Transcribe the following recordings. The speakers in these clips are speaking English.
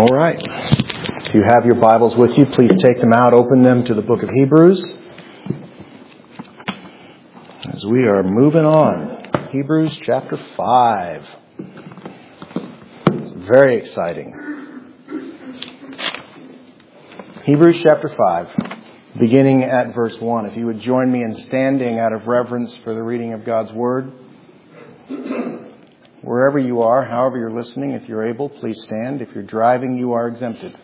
All right. If you have your Bibles with you, please take them out, open them to the book of Hebrews. As we are moving on. Hebrews chapter 5. It's very exciting. Hebrews chapter 5, beginning at verse 1. If you would join me in standing out of reverence for the reading of God's Word. Wherever you are, however you're listening, if you're able, please stand. If you're driving, you are exempted.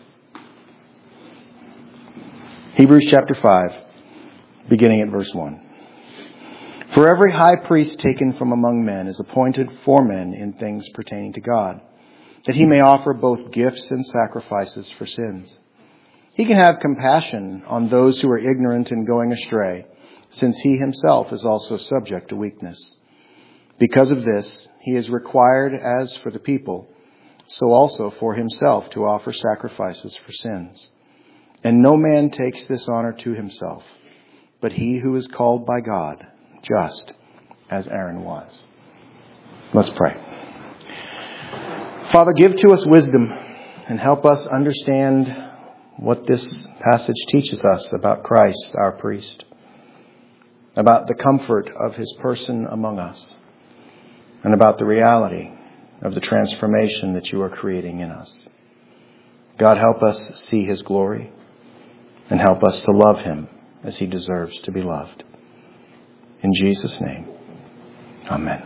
Hebrews chapter 5, beginning at verse 1. For every high priest taken from among men is appointed for men in things pertaining to God, that he may offer both gifts and sacrifices for sins. He can have compassion on those who are ignorant and going astray, since he himself is also subject to weakness. Because of this, he is required, as for the people, so also for himself, to offer sacrifices for sins. And no man takes this honor to himself, but he who is called by God, just as Aaron was. Let's pray. Father, give to us wisdom and help us understand what this passage teaches us about Christ, our priest, about the comfort of his person among us, and about the reality of the transformation that you are creating in us. God, help us see his glory and help us to love him as he deserves to be loved. In Jesus' name, amen.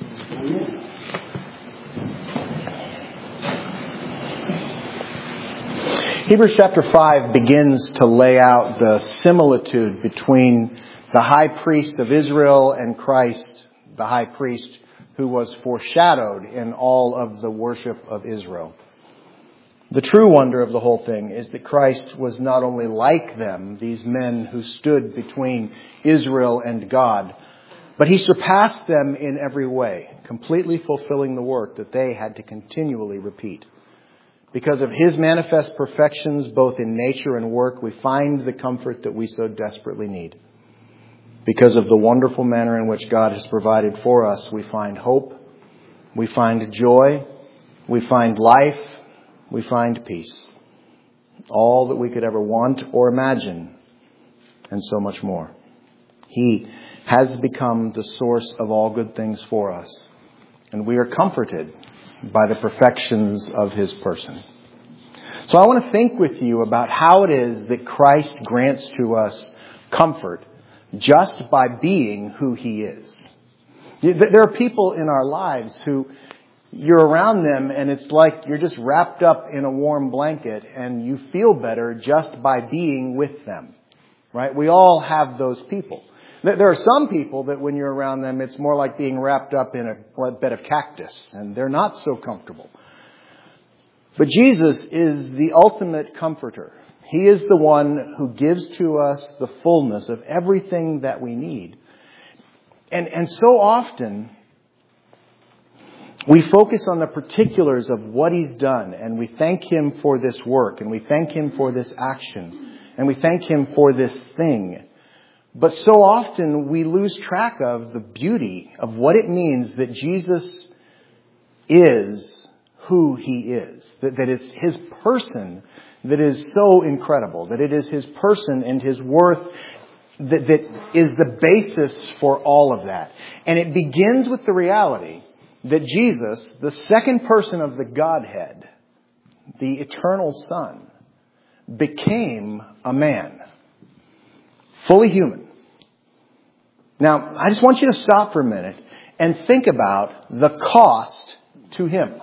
Hebrews chapter 5 begins to lay out the similitude between the high priest of Israel and Christ, the high priest who was foreshadowed in all of the worship of Israel. The true wonder of the whole thing is that Christ was not only like them, these men who stood between Israel and God, but he surpassed them in every way, completely fulfilling the work that they had to continually repeat. Because of his manifest perfections, both in nature and work, we find the comfort that we so desperately need. Because of the wonderful manner in which God has provided for us, we find hope, we find joy, we find life, we find peace. All that we could ever want or imagine, and so much more. He has become the source of all good things for us, and we are comforted by the perfections of his person. So I want to think with you about how it is that Christ grants to us comfort just by being who he is. There are people in our lives who you're around them and it's like you're just wrapped up in a warm blanket and you feel better just by being with them. Right? We all have those people. There are some people that when you're around them, it's more like being wrapped up in a bed of cactus and they're not so comfortable. But Jesus is the ultimate comforter. He is the one who gives to us the fullness of everything that we need. And so often, we focus on the particulars of what he's done, and we thank him for this work, and we thank him for this action, and we thank him for this thing. But so often, we lose track of the beauty of what it means that Jesus is who he is. That it's his person that is so incredible, that it is his person and his worth that is the basis for all of that. And it begins with the reality that Jesus, the second person of the Godhead, the eternal Son, became a man, fully human. Now, I just want you to stop for a minute and think about the cost to him.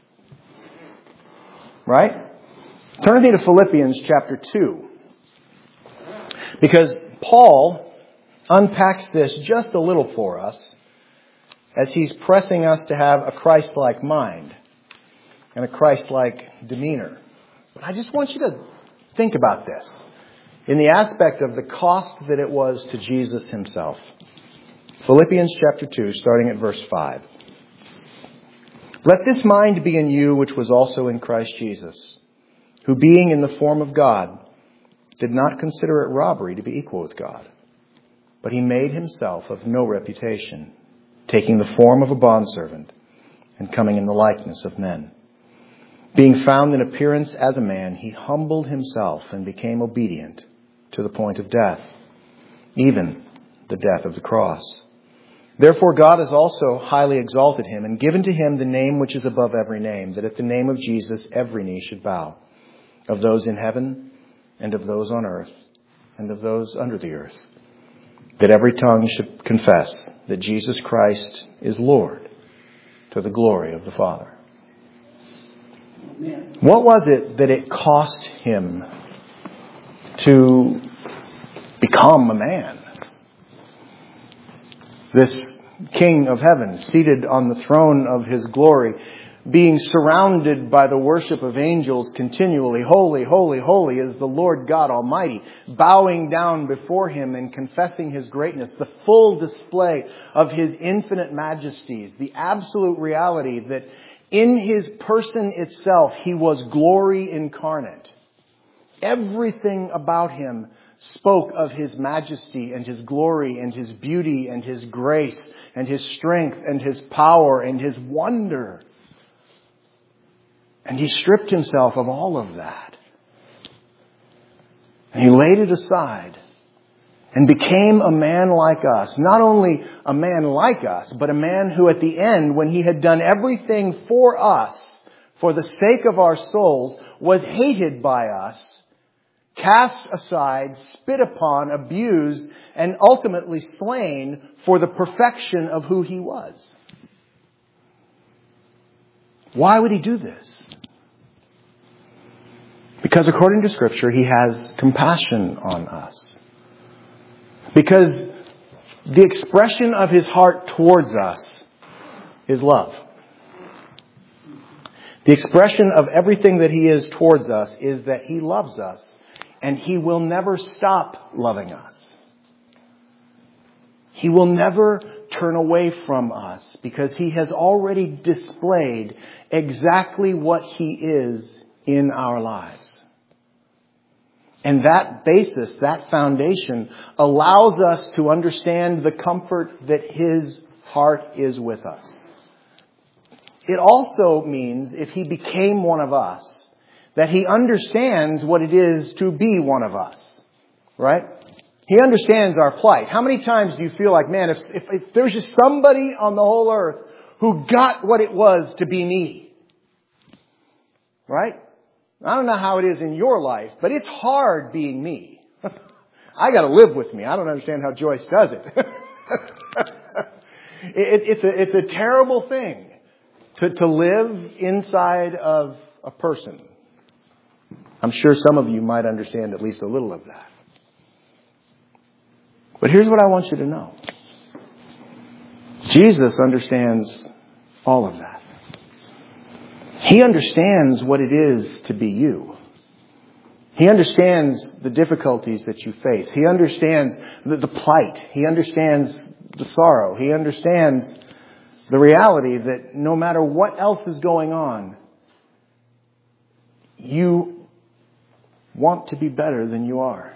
Right? Turn with me to Philippians chapter 2. Because Paul unpacks this just a little for us as he's pressing us to have a Christ-like mind and a Christ-like demeanor. But I just want you to think about this in the aspect of the cost that it was to Jesus himself. Philippians chapter 2, starting at verse 5. Let this mind be in you, which was also in Christ Jesus, who being in the form of God, did not consider it robbery to be equal with God, but he made himself of no reputation, taking the form of a bondservant and coming in the likeness of men. Being found in appearance as a man, he humbled himself and became obedient to the point of death, even the death of the cross. Therefore God has also highly exalted him and given to him the name which is above every name, that at the name of Jesus every knee should bow, of those in heaven and of those on earth and of those under the earth, that every tongue should confess that Jesus Christ is Lord, to the glory of the Father. Amen. What was it that it cost him to become a man? This King of heaven, seated on the throne of his glory, being surrounded by the worship of angels continually, holy, holy, holy is the Lord God Almighty, bowing down before him and confessing his greatness, the full display of his infinite majesties, the absolute reality that in his person itself he was glory incarnate. Everything about him spoke of his majesty and his glory and his beauty and his grace and his strength and his power and his wonder. And he stripped himself of all of that. And he laid it aside and became a man like us. Not only a man like us, but a man who at the end, when he had done everything for us, for the sake of our souls, was hated by us, cast aside, spit upon, abused, and ultimately slain for the perfection of who he was. Why would he do this? Because according to Scripture, he has compassion on us. Because the expression of his heart towards us is love. The expression of everything that he is towards us is that he loves us. And he will never stop loving us. He will never turn away from us because he has already displayed exactly what he is in our lives. And that basis, that foundation, allows us to understand the comfort that his heart is with us. It also means if he became one of us, that he understands what it is to be one of us. Right? He understands our plight. How many times do you feel like, man, if there was just somebody on the whole earth who got what it was to be me? Right? I don't know how it is in your life, but it's hard being me. I got to live with me. I don't understand how Joyce does it. It's a terrible thing to live inside of a person. I'm sure some of you might understand at least a little of that. But here's what I want you to know. Jesus understands all of that. He understands what it is to be you. He understands the difficulties that you face. He understands the plight. He understands the sorrow. He understands the reality that no matter what else is going on, you want to be better than you are.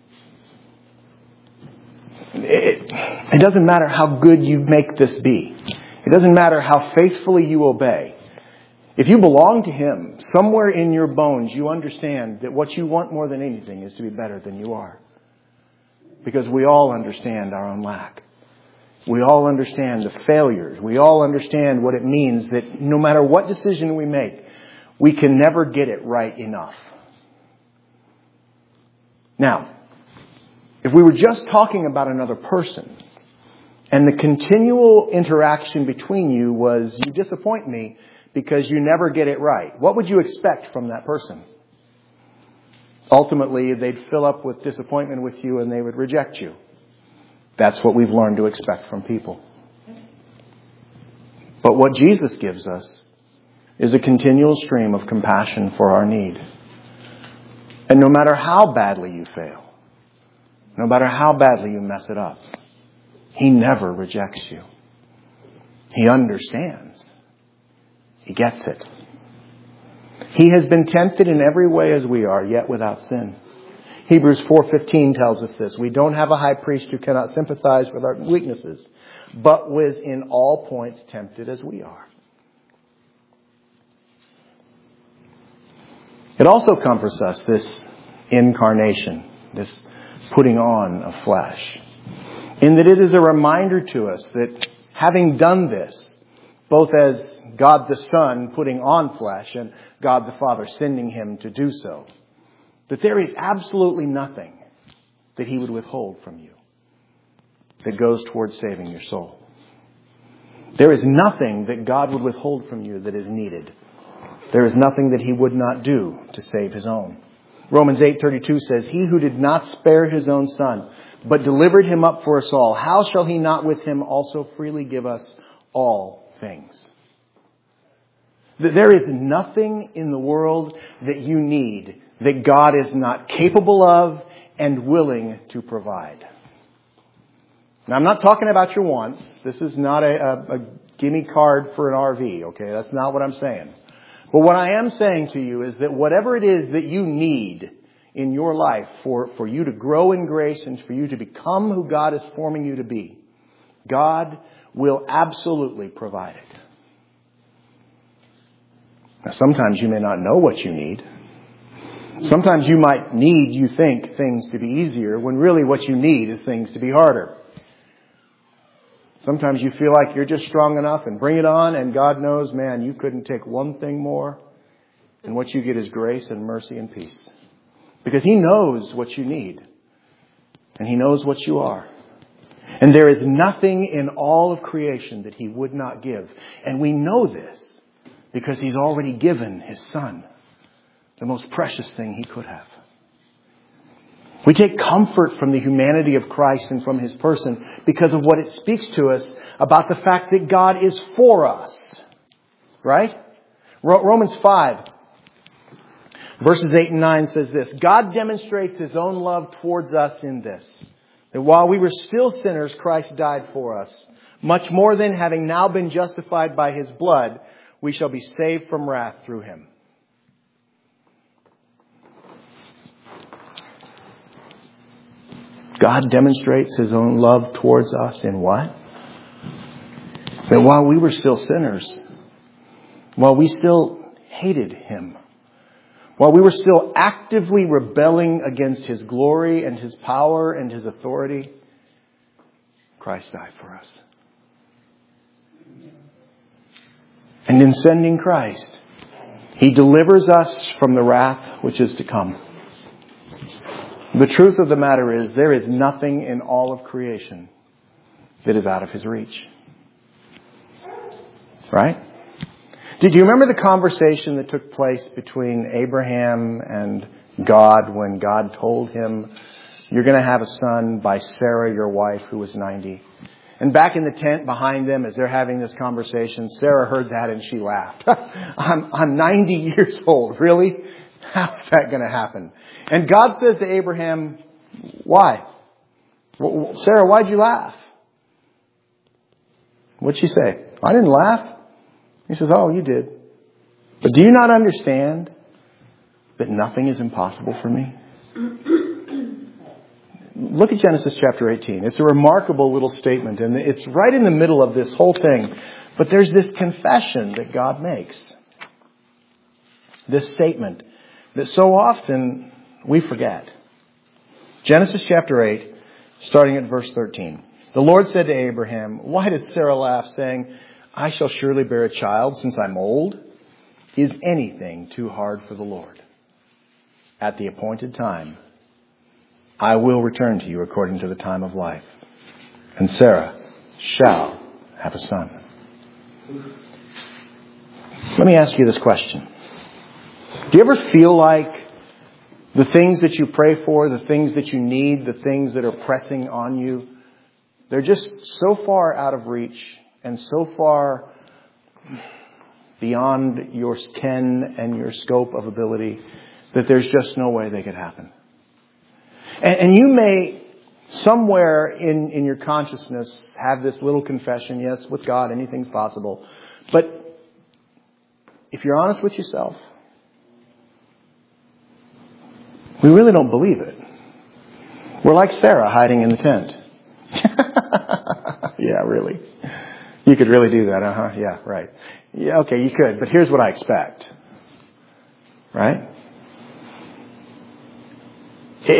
It doesn't matter how good you make this be. It doesn't matter how faithfully you obey. If you belong to him, somewhere in your bones you understand that what you want more than anything is to be better than you are. Because we all understand our own lack. We all understand the failures. We all understand what it means that no matter what decision we make, we can never get it right enough. Now, if we were just talking about another person and the continual interaction between you was you disappoint me because you never get it right, what would you expect from that person? Ultimately, they'd fill up with disappointment with you and they would reject you. That's what we've learned to expect from people. But what Jesus gives us is a continual stream of compassion for our need. And no matter how badly you fail, no matter how badly you mess it up, he never rejects you. He understands. He gets it. He has been tempted in every way as we are, yet without sin. Hebrews 4:15 tells us this. We don't have a high priest who cannot sympathize with our weaknesses, but was in all points tempted as we are. It also comforts us, this incarnation, this putting on of flesh, in that it is a reminder to us that having done this, both as God the Son putting on flesh and God the Father sending him to do so, that there is absolutely nothing that he would withhold from you that goes towards saving your soul. There is nothing that God would withhold from you that is needed. There is nothing that he would not do to save his own. Romans 8:32 says, "He who did not spare his own Son, but delivered him up for us all, how shall he not with him also freely give us all things?" There is nothing in the world that you need that God is not capable of and willing to provide. Now, I'm not talking about your wants. This is not a gimme card for an RV, okay? That's not what I'm saying. But what I am saying to you is that whatever it is that you need in your life for you to grow in grace and for you to become who God is forming you to be, God will absolutely provide it. Now, sometimes you may not know what you need. Sometimes you might need, you think, things to be easier when really what you need is things to be harder. Sometimes you feel like you're just strong enough and bring it on, and God knows, man, you couldn't take one thing more. And what you get is grace and mercy and peace. Because he knows what you need. And he knows what you are. And there is nothing in all of creation that he would not give. And we know this because he's already given his Son, the most precious thing he could have. We take comfort from the humanity of Christ and from his person because of what it speaks to us about the fact that God is for us. Right? Romans 5, verses 8 and 9 says this: "God demonstrates his own love towards us in this, that while we were still sinners, Christ died for us. Much more than, having now been justified by his blood, we shall be saved from wrath through him." God demonstrates his own love towards us in what? That while we were still sinners, while we still hated him, while we were still actively rebelling against his glory and his power and his authority, Christ died for us. And in sending Christ, he delivers us from the wrath which is to come. The truth of the matter is, there is nothing in all of creation that is out of his reach. Right? Did you remember the conversation that took place between Abraham and God when God told him, "You're going to have a son by Sarah, your wife, who was 90. And back in the tent behind them, as they're having this conversation, Sarah heard that and she laughed. I'm 90 years old. Really? How's that going to happen? And God says to Abraham, "Why? Sarah, why'd you laugh?" What'd she say? "I didn't laugh." He says, "Oh, you did. But do you not understand that nothing is impossible for me?" Look at Genesis chapter 18. It's a remarkable little statement, and it's right in the middle of this whole thing. But there's this confession that God makes. This statement that so often we forget. Genesis chapter 8, starting at verse 13. "The Lord said to Abraham, 'Why did Sarah laugh, saying, I shall surely bear a child since I'm old? Is anything too hard for the Lord? At the appointed time, I will return to you according to the time of life, and Sarah shall have a son.'" Let me ask you this question. Do you ever feel like the things that you pray for, the things that you need, the things that are pressing on you, they're just so far out of reach and so far beyond your ken and your scope of ability that there's just no way they could happen? And you may somewhere in your consciousness have this little confession, yes, with God anything's possible. But if you're honest with yourself, we really don't believe it. We're like Sarah hiding in the tent. Yeah, really. You could really do that, uh-huh. Yeah, right. Yeah, okay, you could. But here's what I expect. Right?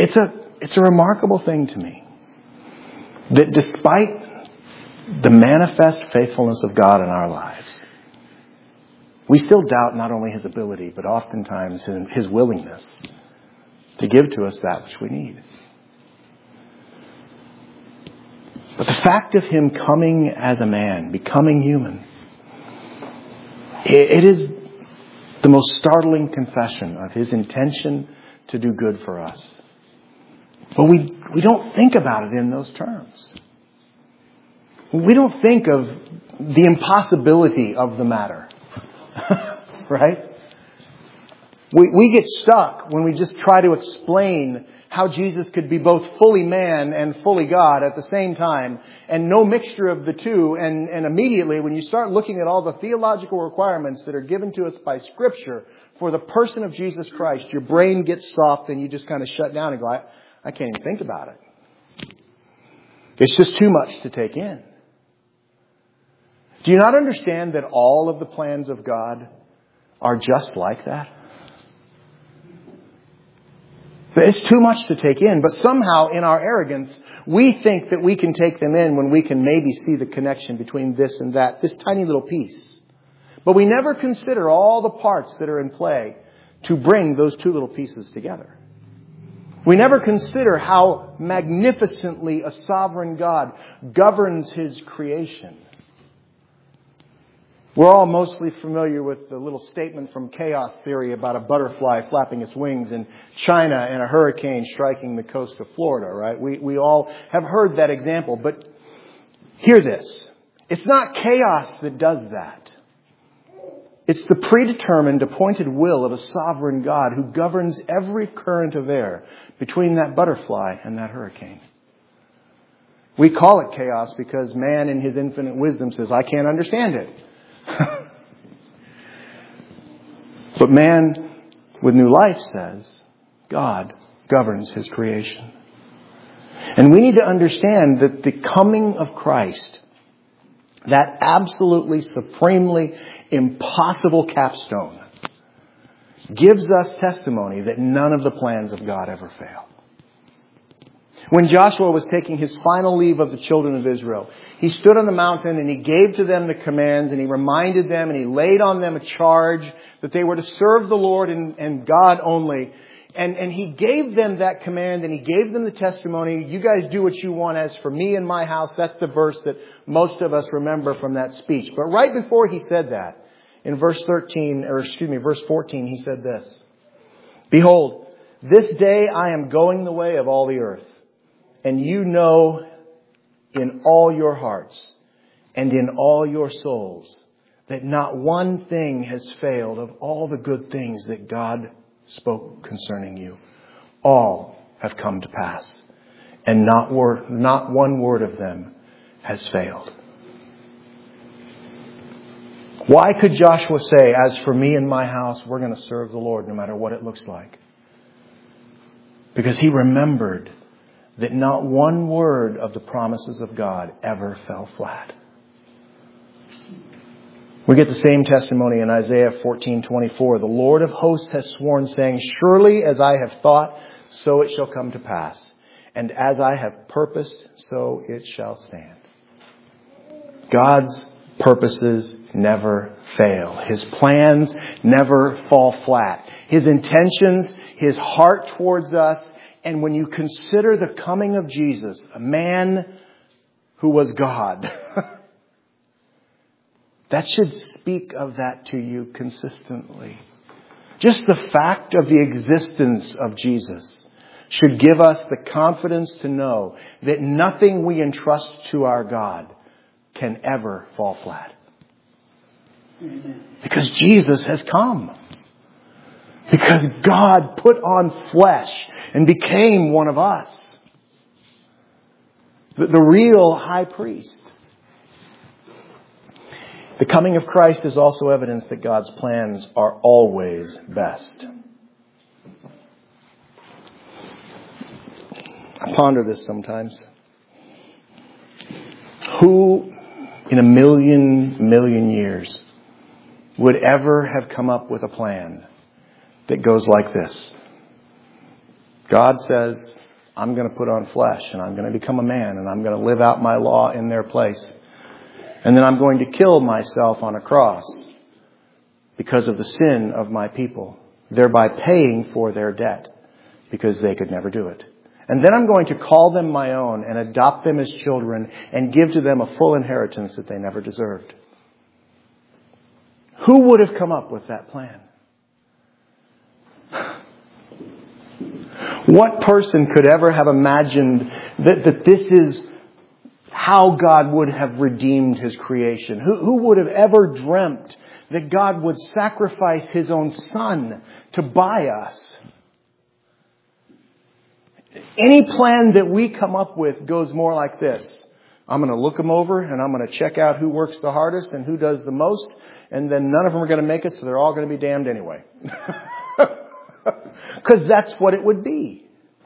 It's a remarkable thing to me that despite the manifest faithfulness of God in our lives, we still doubt not only His ability, but oftentimes His willingness to give to us that which we need. But the fact of Him coming as a man, becoming human, it is the most startling confession of His intention to do good for us. But we don't think about it in those terms. We don't think of the impossibility of the matter. Right? We get stuck when we just try to explain how Jesus could be both fully man and fully God at the same time, and no mixture of the two. And immediately when you start looking at all the theological requirements that are given to us by Scripture for the person of Jesus Christ, your brain gets soft and you just kind of shut down and go, I can't even think about it. It's just too much to take in. Do you not understand that all of the plans of God are just like that? It's too much to take in, but somehow in our arrogance, we think that we can take them in when we can maybe see the connection between this and that, this tiny little piece. But we never consider all the parts that are in play to bring those two little pieces together. We never consider how magnificently a sovereign God governs His creation. We're all mostly familiar with the little statement from chaos theory about a butterfly flapping its wings in China and a hurricane striking the coast of Florida, right? We all have heard that example, but hear this. It's not chaos that does that. It's the predetermined, appointed will of a sovereign God who governs every current of air between that butterfly and that hurricane. We call it chaos because man in his infinite wisdom says, I can't understand it. But man with new life says, God governs His creation. And we need to understand that the coming of Christ, that absolutely, supremely impossible capstone, gives us testimony that none of the plans of God ever fail. When Joshua was taking his final leave of the children of Israel, he stood on the mountain and he gave to them the commands and he reminded them and he laid on them a charge that they were to serve the Lord and God only. And he gave them that command and he gave them the testimony. You guys do what you want. As for me and my house, that's the verse that most of us remember from that speech. But right before he said that, in verse 14, he said this. Behold, this day I am going the way of all the earth. And you know in all your hearts and in all your souls that not one thing has failed of all the good things that God spoke concerning you. All have come to pass. And not one word of them has failed. Why could Joshua say, as for me and my house, we're going to serve the Lord no matter what it looks like? Because he remembered that not one word of the promises of God ever fell flat. We get the same testimony in Isaiah 14:24. The Lord of hosts has sworn, saying, surely as I have thought, so it shall come to pass. And as I have purposed, so it shall stand. God's purposes never fail. His plans never fall flat. His intentions, His heart towards us. And when you consider the coming of Jesus, a man who was God, that should speak of that to you consistently. Just the fact of the existence of Jesus should give us the confidence to know that nothing we entrust to our God can ever fall flat. Because Jesus has come. Because God put on flesh and became one of us. The real high priest. The coming of Christ is also evidence that God's plans are always best. I ponder this sometimes. Who in a million years would ever have come up with a plan that goes like this? God says, I'm going to put on flesh and I'm going to become a man and I'm going to live out my law in their place. And then I'm going to kill myself on a cross because of the sin of my people, thereby paying for their debt because they could never do it. And then I'm going to call them my own and adopt them as children and give to them a full inheritance that they never deserved. Who would have come up with that plan? What person could ever have imagined that this is how God would have redeemed His creation? Who would have ever dreamt that God would sacrifice His own Son to buy us? Any plan that we come up with goes more like this. I'm going to look them over and I'm going to check out who works the hardest and who does the most. And then none of them are going to make it, so they're all going to be damned anyway. Because that's what it would be.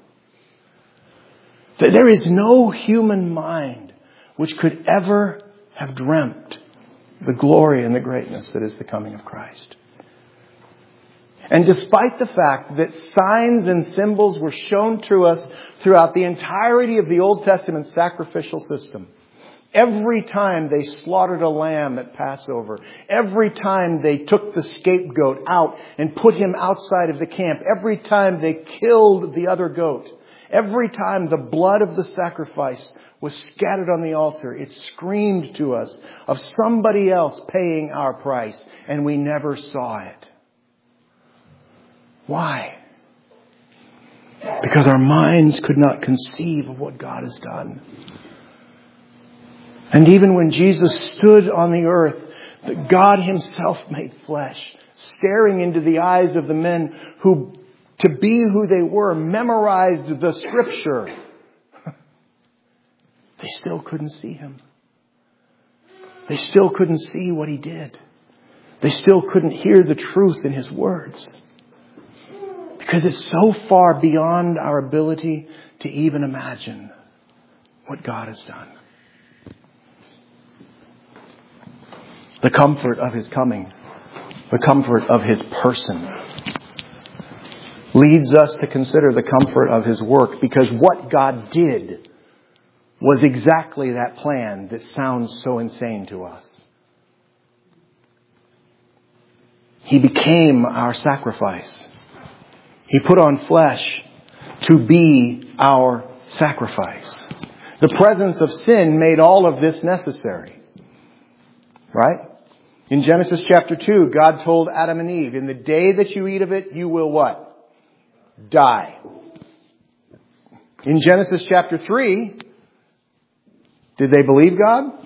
There is no human mind which could ever have dreamt the glory and the greatness that is the coming of Christ. And despite the fact that signs and symbols were shown to us throughout the entirety of the Old Testament sacrificial system, every time they slaughtered a lamb at Passover, every time they took the scapegoat out and put him outside of the camp, every time they killed the other goat, every time the blood of the sacrifice was scattered on the altar, it screamed to us of somebody else paying our price, and we never saw it. Why? Because our minds could not conceive of what God has done. And even when Jesus stood on the earth, that God Himself made flesh, staring into the eyes of the men who, to be who they were, memorized the Scripture, they still couldn't see Him. They still couldn't see what He did. They still couldn't hear the truth in His words. Because it's so far beyond our ability to even imagine what God has done. The comfort of His coming, the comfort of His person, leads us to consider the comfort of His work, because what God did was exactly that plan that sounds so insane to us. He became our sacrifice. He put on flesh to be our sacrifice. The presence of sin made all of this necessary. Right? In Genesis chapter 2, God told Adam and Eve, in the day that you eat of it, you will what? Die. In Genesis chapter 3, did they believe God?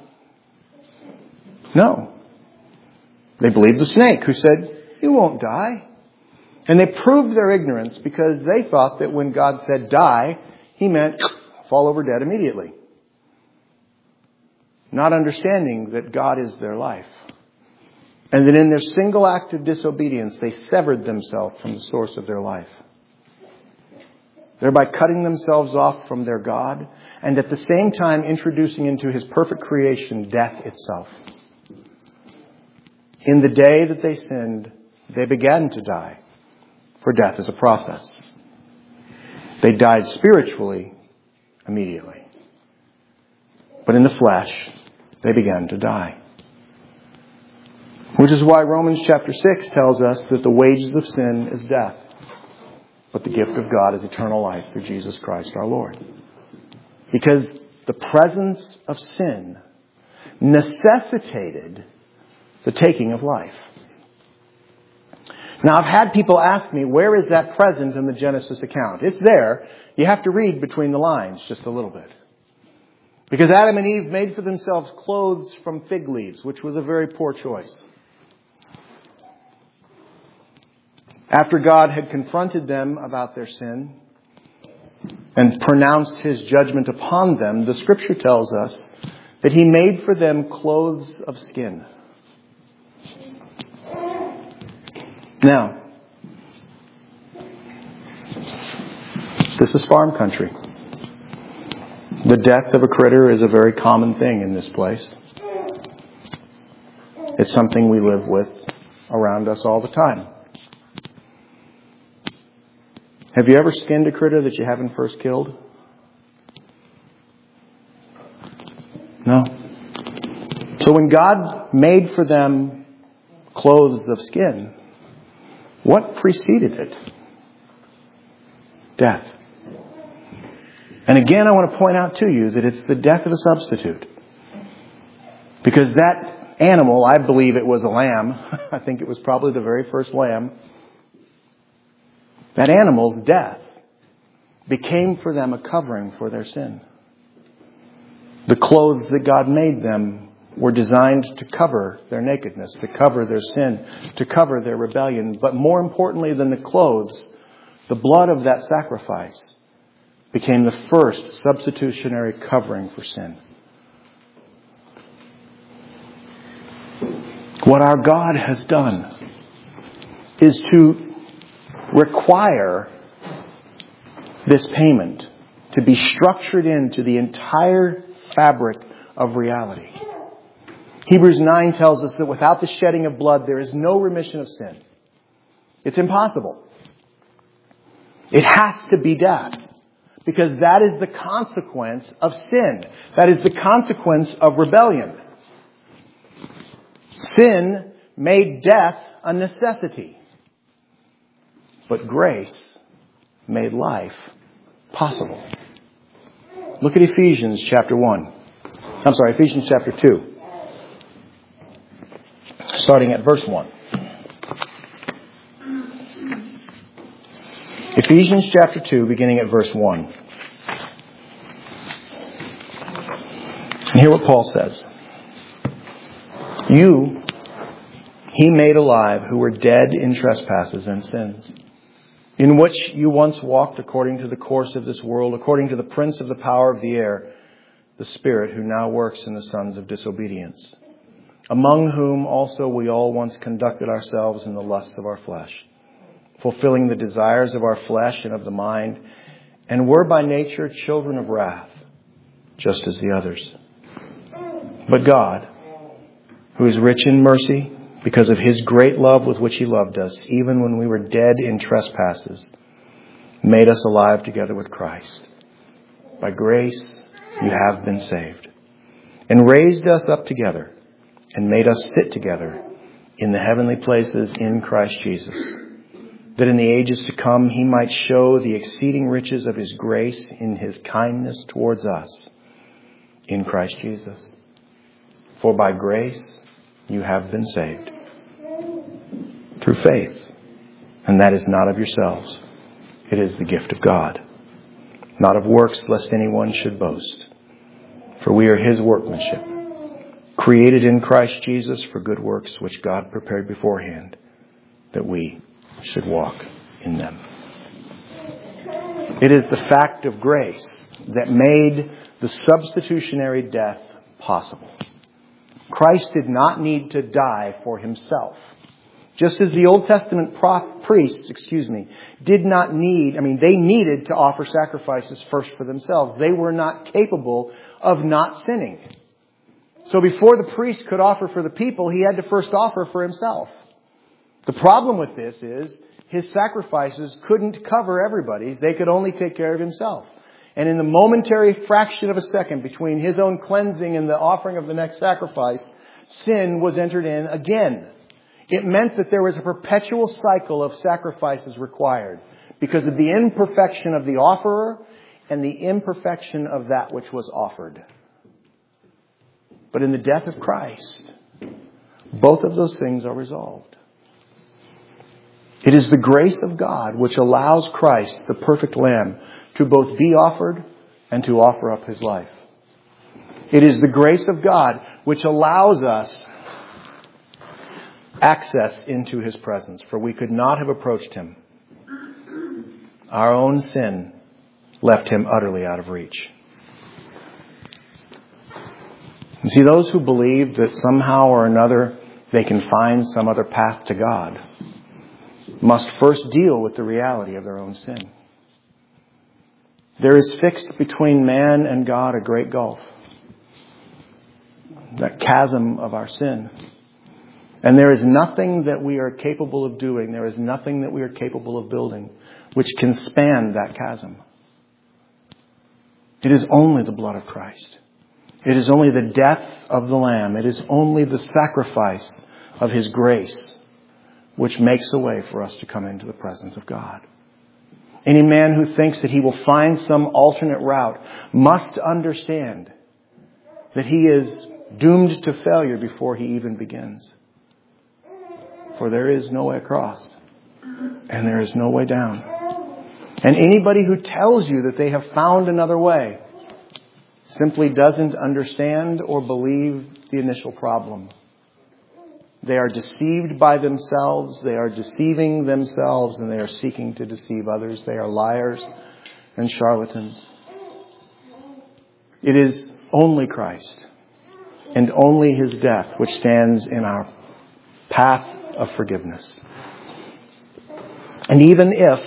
No. They believed the snake who said, you won't die. And they proved their ignorance because they thought that when God said die, He meant fall over dead immediately. Not understanding that God is their life. And that in their single act of disobedience, they severed themselves from the source of their life. Thereby cutting themselves off from their God, and at the same time introducing into His perfect creation death itself. In the day that they sinned, they began to die. For death is a process. They died spiritually immediately. But in the flesh, they began to die. Which is why Romans chapter 6 tells us that the wages of sin is death, but the gift of God is eternal life through Jesus Christ our Lord. Because the presence of sin necessitated the taking of life. Now, I've had people ask me, where is that present in the Genesis account? It's there. You have to read between the lines just a little bit. Because Adam and Eve made for themselves clothes from fig leaves, which was a very poor choice. After God had confronted them about their sin and pronounced His judgment upon them, the Scripture tells us that He made for them clothes of skin. Now, this is farm country. The death of a critter is a very common thing in this place. It's something we live with around us all the time. Have you ever skinned a critter that you haven't first killed? No. So when God made for them clothes of skin, what preceded it? Death. And again, I want to point out to you that it's the death of a substitute. Because that animal, I believe it was a lamb. I think it was probably the very first lamb. That animal's death became for them a covering for their sin. The clothes that God made them were designed to cover their nakedness, to cover their sin, to cover their rebellion. But more importantly than the clothes, the blood of that sacrifice became the first substitutionary covering for sin. What our God has done is to require this payment to be structured into the entire fabric of reality. Hebrews 9 tells us that without the shedding of blood, there is no remission of sin. It's impossible. It has to be death, because that is the consequence of sin. That is the consequence of rebellion. Sin made death a necessity, but grace made life possible. Look at Ephesians chapter 2. Starting at verse 1. Ephesians chapter 2, beginning at verse 1. And hear what Paul says. You He made alive who were dead in trespasses and sins, in which you once walked according to the course of this world, according to the prince of the power of the air, the spirit who now works in the sons of disobedience, among whom also we all once conducted ourselves in the lusts of our flesh, fulfilling the desires of our flesh and of the mind, and were by nature children of wrath, just as the others. But God, who is rich in mercy, because of His great love with which He loved us, even when we were dead in trespasses, made us alive together with Christ. By grace you have been saved, and raised us up together, and made us sit together in the heavenly places in Christ Jesus, that in the ages to come He might show the exceeding riches of His grace in His kindness towards us in Christ Jesus. For by grace you have been saved, through faith, and that is not of yourselves. It is the gift of God, not of works, lest anyone should boast. For we are His workmanship, created in Christ Jesus for good works, which God prepared beforehand, that we should walk in them. It is the fact of grace that made the substitutionary death possible. Christ did not need to die for Himself. Just as the Old Testament priests, did not need, they needed to offer sacrifices first for themselves. They were not capable of not sinning. So before the priest could offer for the people, he had to first offer for himself. The problem with this is his sacrifices couldn't cover everybody's. They could only take care of himself. And in the momentary fraction of a second between his own cleansing and the offering of the next sacrifice, sin was entered in again. It meant that there was a perpetual cycle of sacrifices required because of the imperfection of the offerer and the imperfection of that which was offered. But in the death of Christ, both of those things are resolved. It is the grace of God which allows Christ, the perfect Lamb, to both be offered and to offer up His life. It is the grace of God which allows us access into His presence, for we could not have approached Him. Our own sin left Him utterly out of reach. You see, those who believe that somehow or another they can find some other path to God must first deal with the reality of their own sin. There is fixed between man and God a great gulf, that chasm of our sin. And there is nothing that we are capable of doing, there is nothing that we are capable of building which can span that chasm. It is only the blood of Christ. It is only the death of the Lamb. It is only the sacrifice of His grace which makes a way for us to come into the presence of God. Any man who thinks that he will find some alternate route must understand that he is doomed to failure before he even begins. For there is no way across, and there is no way down. And anybody who tells you that they have found another way simply doesn't understand or believe the initial problem. They are deceived by themselves, they are deceiving themselves, and they are seeking to deceive others. They are liars and charlatans. It is only Christ and only His death which stands in our path of forgiveness. And even if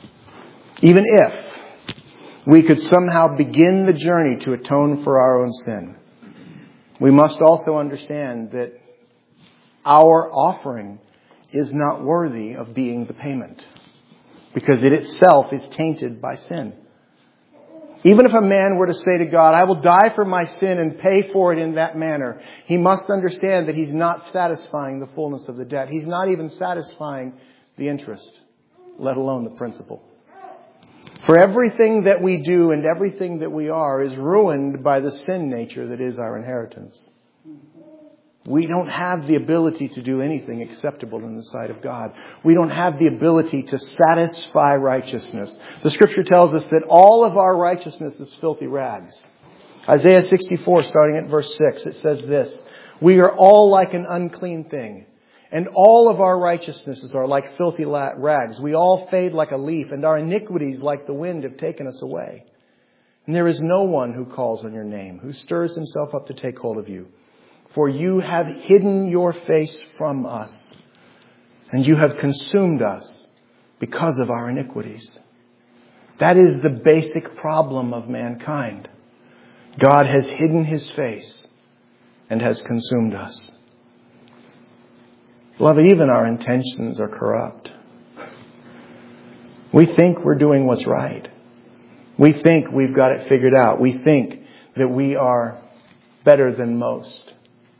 we could somehow begin the journey to atone for our own sin, we must also understand that our offering is not worthy of being the payment, because it itself is tainted by sin. Even if a man were to say to God, I will die for my sin and pay for it in that manner, he must understand that he's not satisfying the fullness of the debt. He's not even satisfying the interest, let alone the principal. For everything that we do and everything that we are is ruined by the sin nature that is our inheritance. We don't have the ability to do anything acceptable in the sight of God. We don't have the ability to satisfy righteousness. The Scripture tells us that all of our righteousness is filthy rags. Isaiah 64, starting at verse 6, it says this: We are all like an unclean thing, and all of our righteousnesses are like filthy rags. We all fade like a leaf, and our iniquities like the wind have taken us away. And there is no one who calls on your name, who stirs himself up to take hold of you. For you have hidden your face from us, and you have consumed us because of our iniquities. That is the basic problem of mankind. God has hidden His face and has consumed us. Beloved, even our intentions are corrupt. We think we're doing what's right. We think we've got it figured out. We think that we are better than most.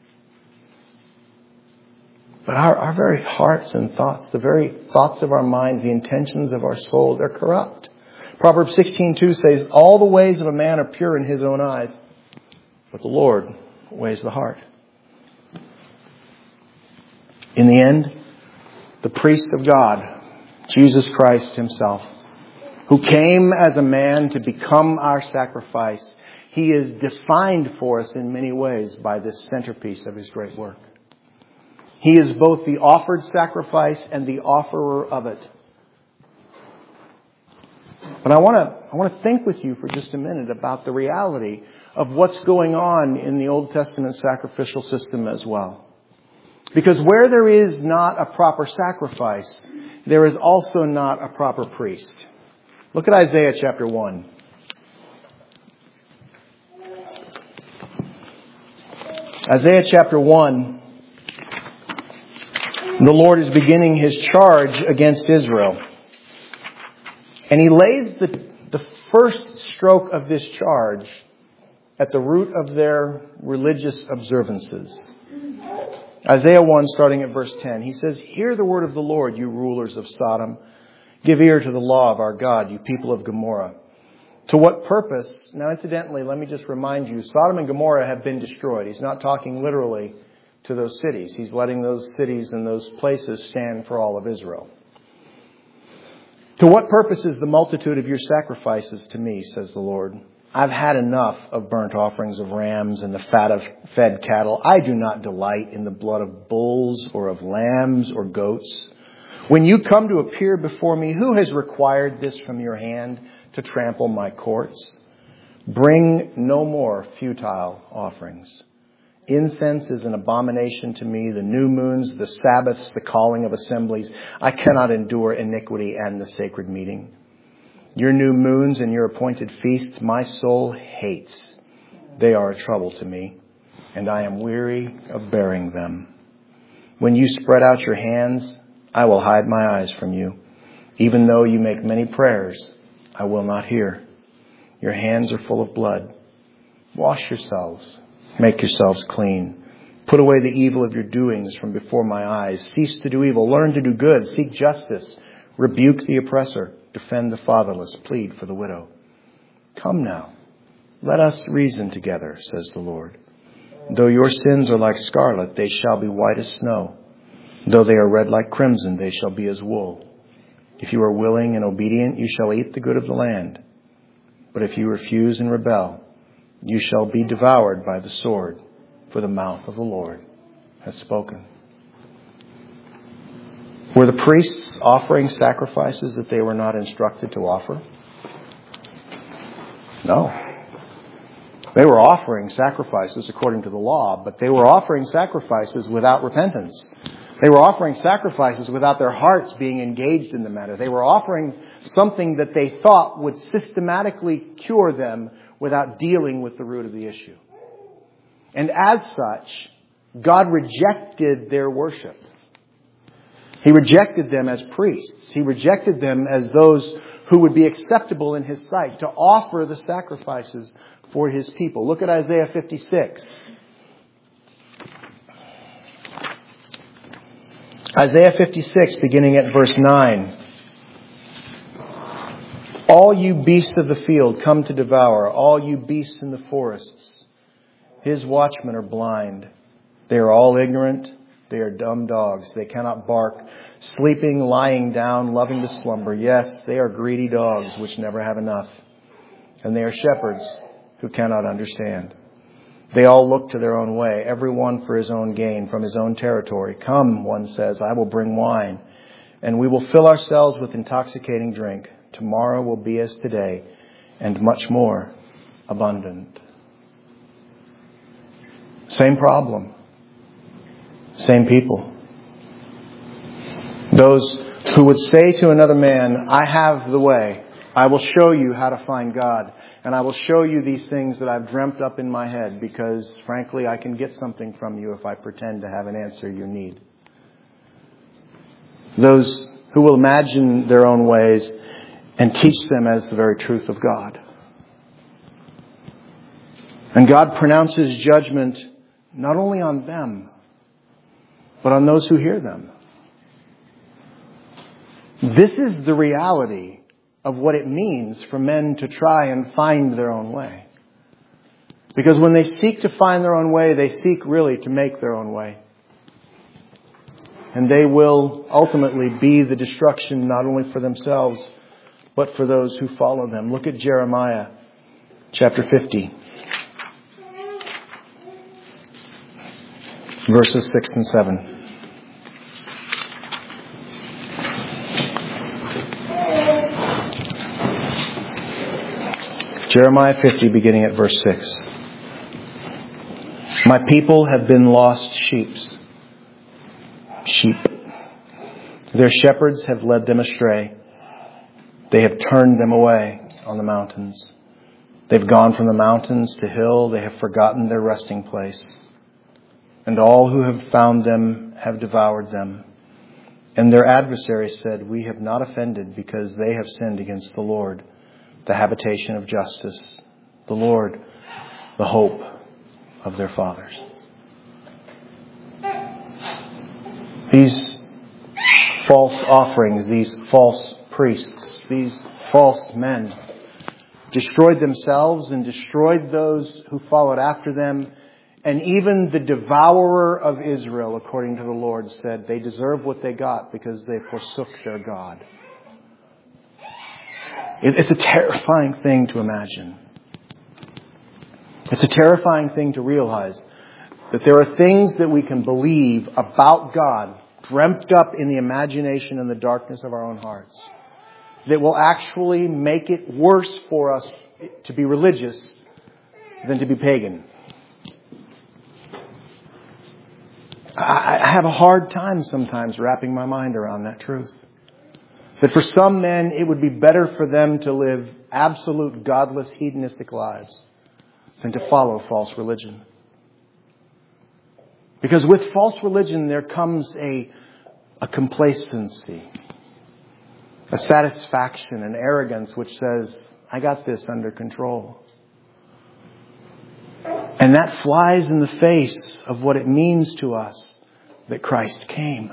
But our very hearts and thoughts, the very thoughts of our minds, the intentions of our soul, they're corrupt. Proverbs 16:2 says, all the ways of a man are pure in his own eyes, but the Lord weighs the heart. In the end, the priest of God, Jesus Christ Himself, who came as a man to become our sacrifice, He is defined for us in many ways by this centerpiece of His great work. He is both the offered sacrifice and the offerer of it. But I want to think with you for just a minute about the reality of what's going on in the Old Testament sacrificial system as well. Because where there is not a proper sacrifice, there is also not a proper priest. Look at Isaiah chapter 1. Isaiah chapter 1. The Lord is beginning His charge against Israel. And He lays the first stroke of this charge at the root of their religious observances. Isaiah 1, starting at verse 10, He says, Hear the word of the Lord, you rulers of Sodom. Give ear to the law of our God, you people of Gomorrah. To what purpose? Now, incidentally, let me just remind you, Sodom and Gomorrah have been destroyed. He's not talking literally to those cities. He's letting those cities and those places stand for all of Israel. To what purpose is the multitude of your sacrifices to me, says the Lord? I've had enough of burnt offerings of rams and the fat of fed cattle. I do not delight in the blood of bulls or of lambs or goats. When you come to appear before me, who has required this from your hand to trample my courts? Bring no more futile offerings. Incense is an abomination to me, the new moons, the Sabbaths, the calling of assemblies. I cannot endure iniquity and the sacred meeting. Your new moons and your appointed feasts my soul hates. They are a trouble to me, and I am weary of bearing them. When you spread out your hands, I will hide my eyes from you. Even though you make many prayers, I will not hear. Your hands are full of blood. Wash yourselves. Make yourselves clean. Put away the evil of your doings from before my eyes. Cease to do evil. Learn to do good. Seek justice. Rebuke the oppressor. Defend the fatherless. Plead for the widow. Come now. Let us reason together, says the Lord. Though your sins are like scarlet, they shall be white as snow. Though they are red like crimson, they shall be as wool. If you are willing and obedient, you shall eat the good of the land. But if you refuse and rebel, you shall be devoured by the sword, for the mouth of the Lord has spoken. Were the priests offering sacrifices that they were not instructed to offer? No. They were offering sacrifices according to the law, but they were offering sacrifices without repentance. They were offering sacrifices without their hearts being engaged in the matter. They were offering something that they thought would systematically cure them without dealing with the root of the issue. And as such, God rejected their worship. He rejected them as priests. He rejected them as those who would be acceptable in His sight to offer the sacrifices for His people. Look at Isaiah 56. Isaiah 56, beginning at verse 9. All you beasts of the field come to devour, all you beasts in the forests. His watchmen are blind. They are all ignorant. They are dumb dogs. They cannot bark. Sleeping, lying down, loving to slumber. Yes, they are greedy dogs which never have enough. And they are shepherds who cannot understand. They all look to their own way, every one for his own gain, from his own territory. Come, one says, I will bring wine, and we will fill ourselves with intoxicating drink. Tomorrow will be as today, and much more abundant. Same problem. Same people. Those who would say to another man, I have the way. I will show you how to find God. And I will show you these things that I've dreamt up in my head because, frankly, I can get something from you if I pretend to have an answer you need. Those who will imagine their own ways and teach them as the very truth of God. And God pronounces judgment not only on them, but on those who hear them. This is the reality of what it means for men to try and find their own way. Because when they seek to find their own way, they seek really to make their own way. And they will ultimately be the destruction not only for themselves, but for those who follow them. Look at Jeremiah chapter 50. Verses 6 and 7. Jeremiah 50, beginning at verse 6. My people have been lost sheep. Their shepherds have led them astray. They have turned them away on the mountains. They've gone from the mountains to hill. They have forgotten their resting place. And all who have found them have devoured them. And their adversaries said, we have not offended because they have sinned against the Lord, the habitation of justice, the Lord, the hope of their fathers. These false offerings, these false priests, these false men destroyed themselves and destroyed those who followed after them. And even the devourer of Israel, according to the Lord, said they deserve what they got because they forsook their God. It's a terrifying thing to imagine. It's a terrifying thing to realize that there are things that we can believe about God, dreamt up in the imagination and the darkness of our own hearts, that will actually make it worse for us to be religious than to be pagan. I have a hard time sometimes wrapping my mind around that truth. That for some men, it would be better for them to live absolute godless, hedonistic lives than to follow false religion. Because with false religion there comes a complacency, a satisfaction, an arrogance which says, I got this under control. And that flies in the face of what it means to us that Christ came.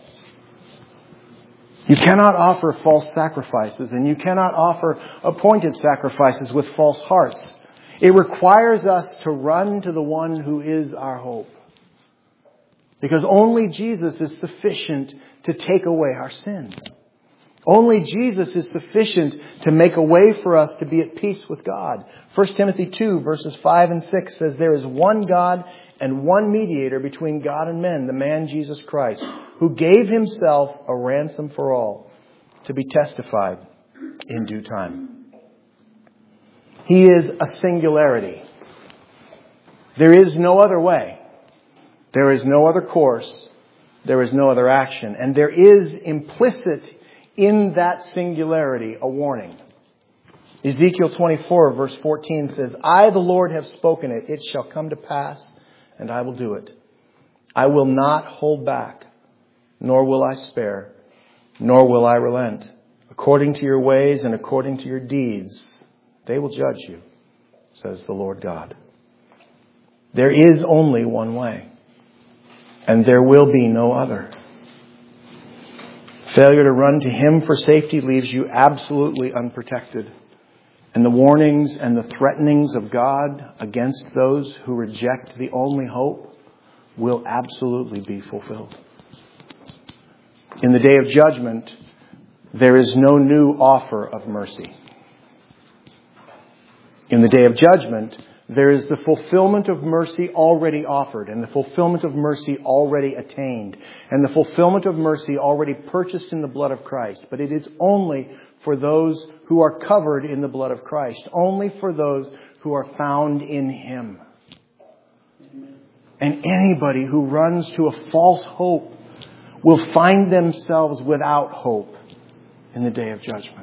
You cannot offer false sacrifices, and you cannot offer appointed sacrifices with false hearts. It requires us to run to the one who is our hope. Because only Jesus is sufficient to take away our sin. Only Jesus is sufficient to make a way for us to be at peace with God. 1 Timothy 2 verses 5 and 6 says, there is one God and one mediator between God and men, the man Jesus Christ, who gave himself a ransom for all, to be testified in due time. He is a singularity. There is no other way. There is no other course. There is no other action. And there is implicit in that singularity a warning. Ezekiel 24 verse 14 says, I, the Lord, have spoken it. It shall come to pass, and I will do it. I will not hold back, nor will I spare, nor will I relent. According to your ways and according to your deeds, they will judge you, says the Lord God. There is only one way, and there will be no other. Failure to run to Him for safety leaves you absolutely unprotected. And the warnings and the threatenings of God against those who reject the only hope will absolutely be fulfilled. In the day of judgment, there is no new offer of mercy. In the day of judgment, there is the fulfillment of mercy already offered, and the fulfillment of mercy already attained, and the fulfillment of mercy already purchased in the blood of Christ. But it is only for those who are covered in the blood of Christ, only for those who are found in Him. And anybody who runs to a false hope will find themselves without hope in the day of judgment.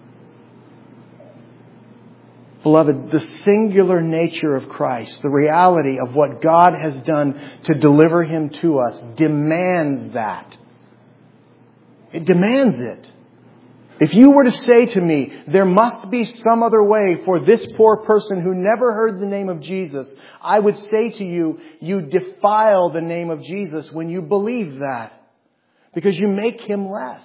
Beloved, the singular nature of Christ, the reality of what God has done to deliver Him to us, demands that. It demands it. If you were to say to me, there must be some other way for this poor person who never heard the name of Jesus, I would say to you, you defile the name of Jesus when you believe that. Because you make Him less.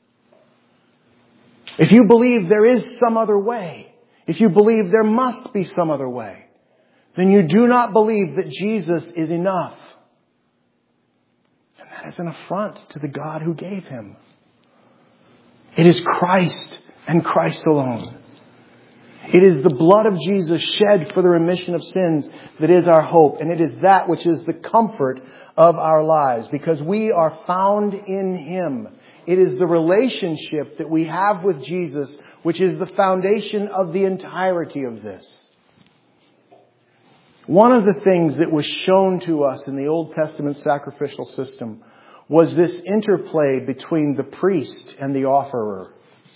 If you believe there is some other way, if you believe there must be some other way, then you do not believe that Jesus is enough. And that is an affront to the God who gave Him. It is Christ and Christ alone. It is the blood of Jesus shed for the remission of sins that is our hope. And it is that which is the comfort of our lives, because we are found in Him. It is the relationship that we have with Jesus which is the foundation of the entirety of this. One of the things that was shown to us in the Old Testament sacrificial system was this interplay between the priest and the offerer.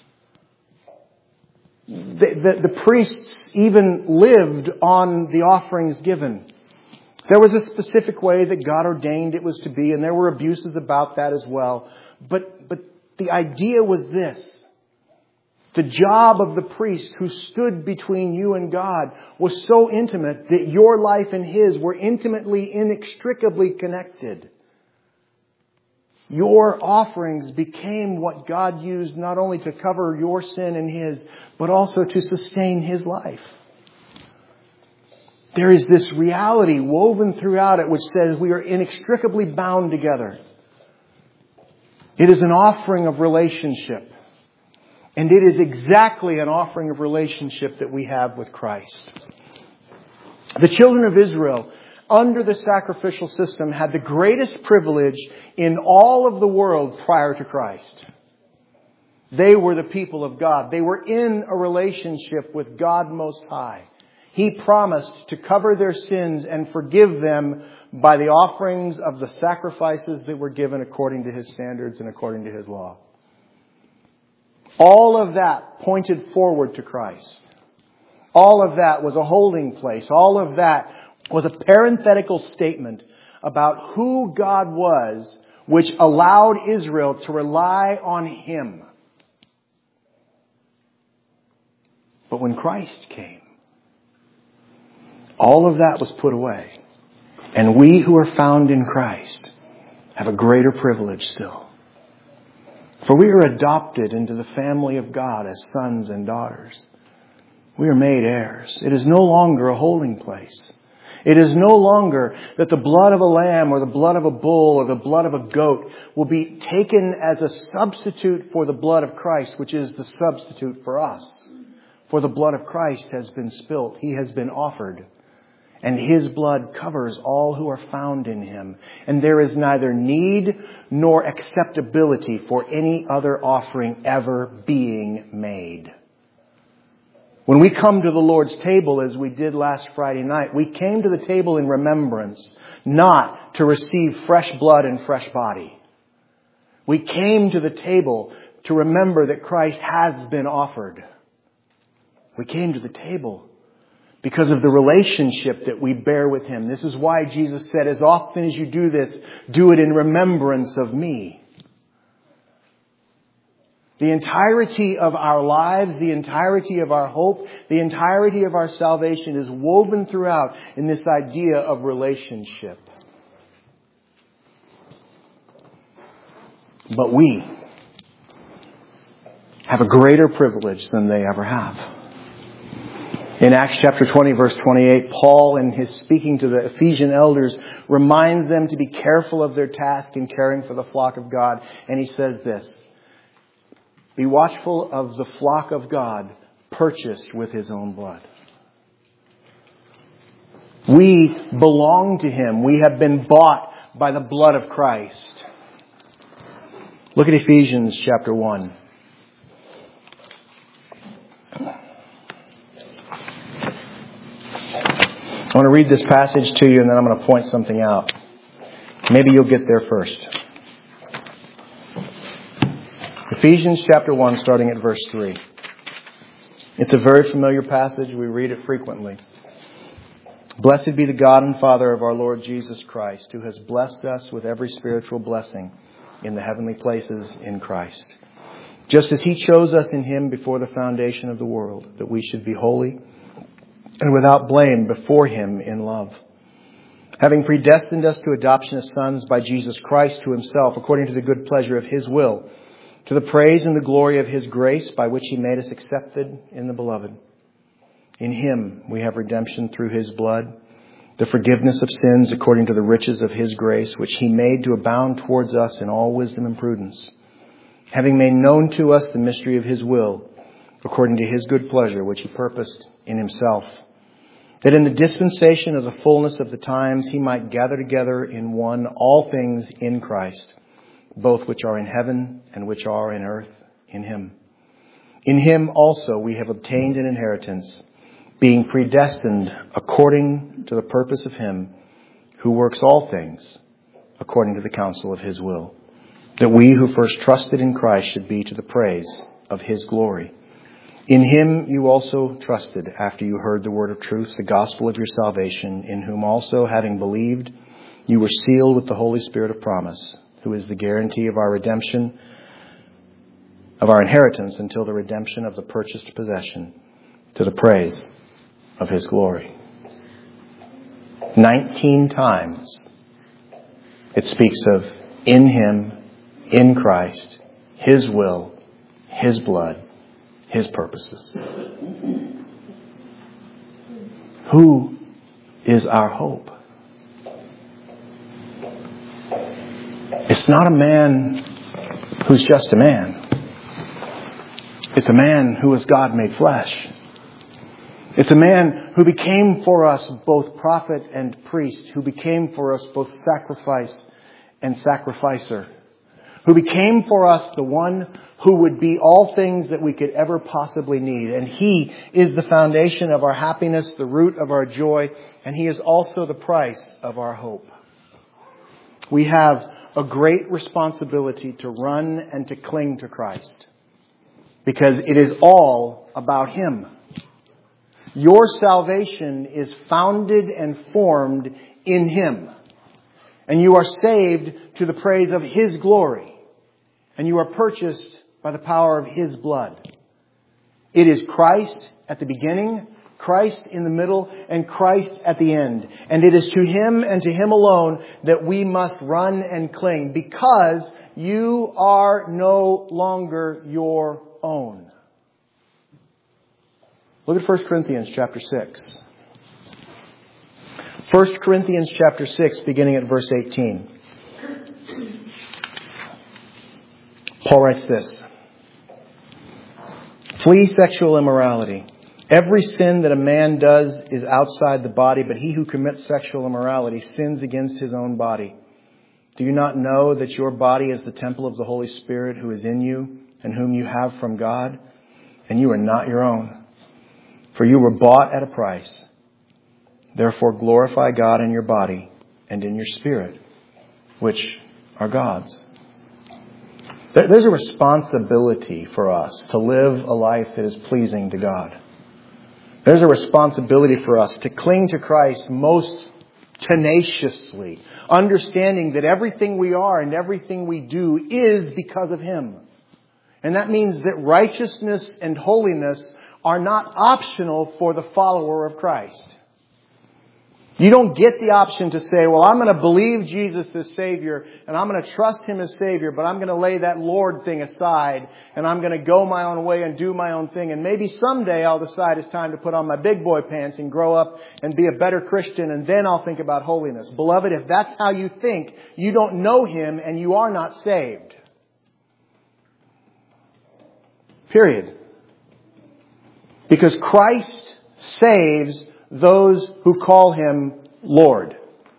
The priests even lived on the offerings given. There was a specific way that God ordained it was to be, and there were abuses about that as well. But the idea was this. The job of the priest who stood between you and God was so intimate that your life and his were intimately, inextricably connected. Your offerings became what God used not only to cover your sin and his, but also to sustain his life. There is this reality woven throughout it which says we are inextricably bound together. It is an offering of relationship. And it is exactly an offering of relationship that we have with Christ. The children of Israel, under the sacrificial system, had the greatest privilege in all of the world prior to Christ. They were the people of God. They were in a relationship with God Most High. He promised to cover their sins and forgive them by the offerings of the sacrifices that were given according to His standards and according to His law. All of that pointed forward to Christ. All of that was a holding place. All of that was a parenthetical statement about who God was, which allowed Israel to rely on Him. But when Christ came, all of that was put away. And we who are found in Christ have a greater privilege still. For we are adopted into the family of God as sons and daughters. We are made heirs. It is no longer a holding place. It is no longer that the blood of a lamb or the blood of a bull or the blood of a goat will be taken as a substitute for the blood of Christ, which is the substitute for us. For the blood of Christ has been spilt. He has been offered. And His blood covers all who are found in Him. And there is neither need nor acceptability for any other offering ever being made. When we come to the Lord's table, as we did last Friday night, we came to the table in remembrance, not to receive fresh blood and fresh body. We came to the table to remember that Christ has been offered. We came to the table because of the relationship that we bear with Him. This is why Jesus said, as often as you do this, do it in remembrance of me. The entirety of our lives, the entirety of our hope, the entirety of our salvation is woven throughout in this idea of relationship. But we have a greater privilege than they ever have. In Acts chapter 20, verse 28, Paul, in his speaking to the Ephesian elders, reminds them to be careful of their task in caring for the flock of God. And he says this, be watchful of the flock of God, purchased with His own blood. We belong to Him. We have been bought by the blood of Christ. Look at Ephesians chapter 1. I want to read this passage to you and then I'm going to point something out. Maybe you'll get there first. Ephesians chapter 1, starting at verse 3. It's a very familiar passage. We read it frequently. Blessed be the God and Father of our Lord Jesus Christ, who has blessed us with every spiritual blessing in the heavenly places in Christ. Just as He chose us in Him before the foundation of the world, that we should be holy and without blame before Him in love. Having predestined us to adoption as sons by Jesus Christ to Himself, according to the good pleasure of His will, to the praise and the glory of His grace, by which He made us accepted in the Beloved. In Him we have redemption through His blood, the forgiveness of sins according to the riches of His grace, which He made to abound towards us in all wisdom and prudence, having made known to us the mystery of His will, according to His good pleasure, which He purposed in Himself, that in the dispensation of the fullness of the times He might gather together in one all things in Christ, both which are in heaven and which are in earth, in Him. In Him also we have obtained an inheritance, being predestined according to the purpose of Him who works all things according to the counsel of His will, that we who first trusted in Christ should be to the praise of His glory. In Him you also trusted after you heard the word of truth, the gospel of your salvation, in whom also, having believed, you were sealed with the Holy Spirit of promise, who is the guarantee of our redemption, of our inheritance until the redemption of the purchased possession, to the praise of His glory. 19 times it speaks of in Him, in Christ, His will, His blood, His purposes. Who is our hope? It's not a man who's just a man. It's a man who is God made flesh. It's a man who became for us both prophet and priest, who became for us both sacrifice and sacrificer, who became for us the one who would be all things that we could ever possibly need. And He is the foundation of our happiness, the root of our joy, and He is also the price of our hope. We have a great responsibility to run and to cling to Christ, because it is all about Him. Your salvation is founded and formed in Him. And you are saved to the praise of His glory. And you are purchased by the power of His blood. It is Christ at the beginning, Christ in the middle, and Christ at the end. And it is to Him and to Him alone that we must run and cling, because you are no longer your own. Look at 1 Corinthians chapter 6. 1 Corinthians chapter 6, beginning at verse 18. Paul writes this: Flee sexual immorality. Every sin that a man does is outside the body, but he who commits sexual immorality sins against his own body. Do you not know that your body is the temple of the Holy Spirit who is in you and whom you have from God? And you are not your own, for you were bought at a price. Therefore glorify God in your body and in your spirit, which are God's. There's a responsibility for us to live a life that is pleasing to God. There's a responsibility for us to cling to Christ most tenaciously, understanding that everything we are and everything we do is because of Him. And that means that righteousness and holiness are not optional for the follower of Christ. You don't get the option to say, well, I'm going to believe Jesus as Savior and I'm going to trust Him as Savior, but I'm going to lay that Lord thing aside and I'm going to go my own way and do my own thing. And maybe someday I'll decide it's time to put on my big boy pants and grow up and be a better Christian, and then I'll think about holiness. Beloved, if that's how you think, you don't know Him and you are not saved. Period. Because Christ saves those who call Him Lord.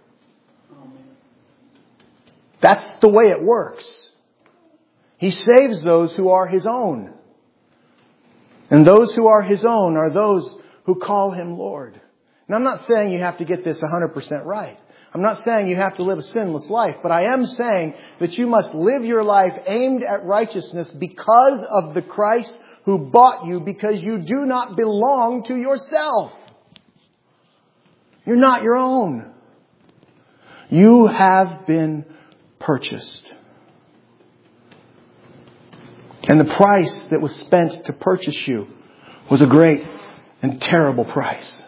That's the way it works. He saves those who are His own. And those who are His own are those who call Him Lord. And I'm not saying you have to get this 100% right. I'm not saying you have to live a sinless life, but I am saying that you must live your life aimed at righteousness because of the Christ who bought you, because you do not belong to yourself. You're not your own. You have been purchased. And the price that was spent to purchase you was a great and terrible price.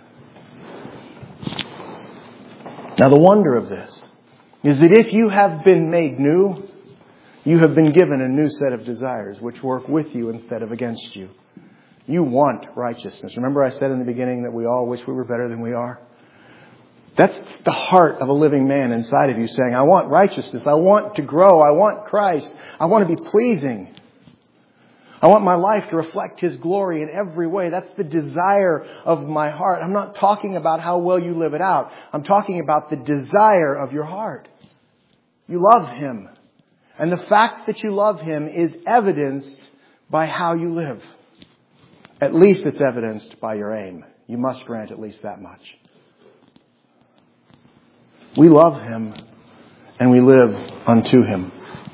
Now the wonder of this is that if you have been made new, you have been given a new set of desires which work with you instead of against you. You want righteousness. Remember I said in the beginning that we all wish we were better than we are? That's the heart of a living man inside of you saying, I want righteousness. I want to grow. I want Christ. I want to be pleasing. I want my life to reflect His glory in every way. That's the desire of my heart. I'm not talking about how well you live it out. I'm talking about the desire of your heart. You love Him. And the fact that you love Him is evidenced by how you live. At least it's evidenced by your aim. You must grant at least that much. We love Him and we live unto Him.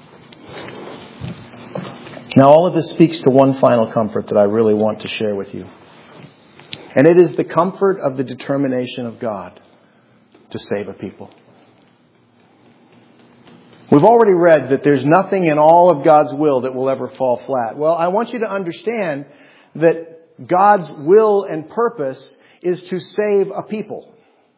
Now all of this speaks to one final comfort that I really want to share with you. And it is the comfort of the determination of God to save a people. We've already read that there's nothing in all of God's will that will ever fall flat. Well, I want you to understand that God's will and purpose is to save a people.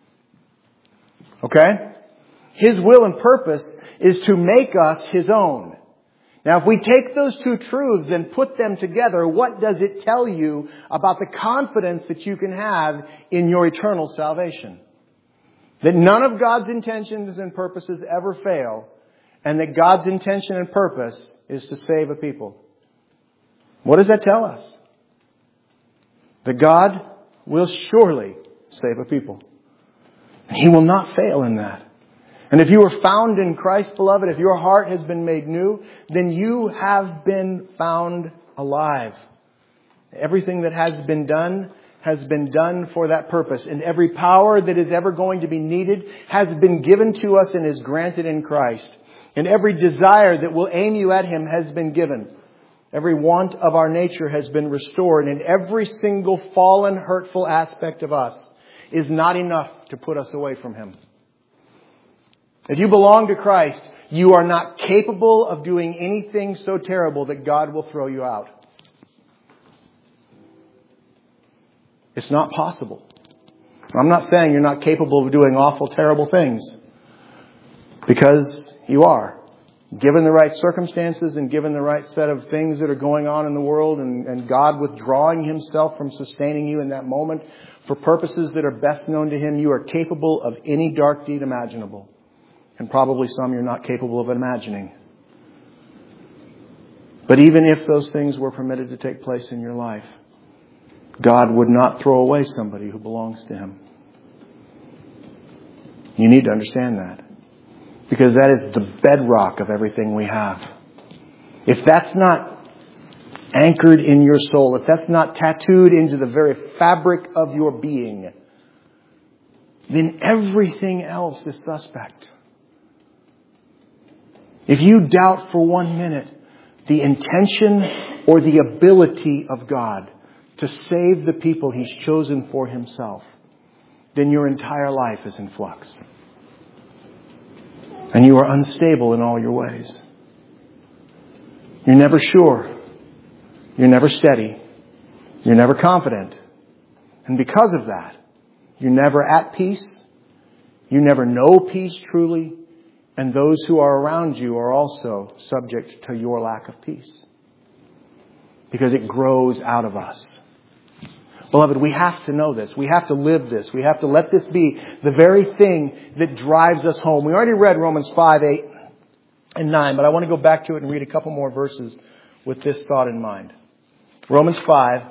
Okay? His will and purpose is to make us His own. Now, if we take those two truths and put them together, what does it tell you about the confidence that you can have in your eternal salvation? That none of God's intentions and purposes ever fail, and that God's intention and purpose is to save a people. What does that tell us? That God will surely save a people. And He will not fail in that. And if you are found in Christ, beloved, if your heart has been made new, then you have been found alive. Everything that has been done for that purpose. And every power that is ever going to be needed has been given to us and is granted in Christ. And every desire that will aim you at Him has been given. Every want of our nature has been restored. And every single fallen, hurtful aspect of us is not enough to put us away from Him. If you belong to Christ, you are not capable of doing anything so terrible that God will throw you out. It's not possible. I'm not saying you're not capable of doing awful, terrible things. Because you are. Given the right circumstances and given the right set of things that are going on in the world and God withdrawing Himself from sustaining you in that moment for purposes that are best known to Him, you are capable of any dark deed imaginable. And probably some you're not capable of imagining. But even if those things were permitted to take place in your life, God would not throw away somebody who belongs to Him. You need to understand that. Because that is the bedrock of everything we have. If that's not anchored in your soul, if that's not tattooed into the very fabric of your being, then everything else is suspect. If you doubt for 1 minute the intention or the ability of God to save the people He's chosen for Himself, then your entire life is in flux. And you are unstable in all your ways. You're never sure. You're never steady. You're never confident. And because of that, you're never at peace. You never know peace truly. And those who are around you are also subject to your lack of peace. Because it grows out of us. Beloved, we have to know this. We have to live this. We have to let this be the very thing that drives us home. We already read Romans 5, 8, and 9, but I want to go back to it and read a couple more verses with this thought in mind. Romans 5,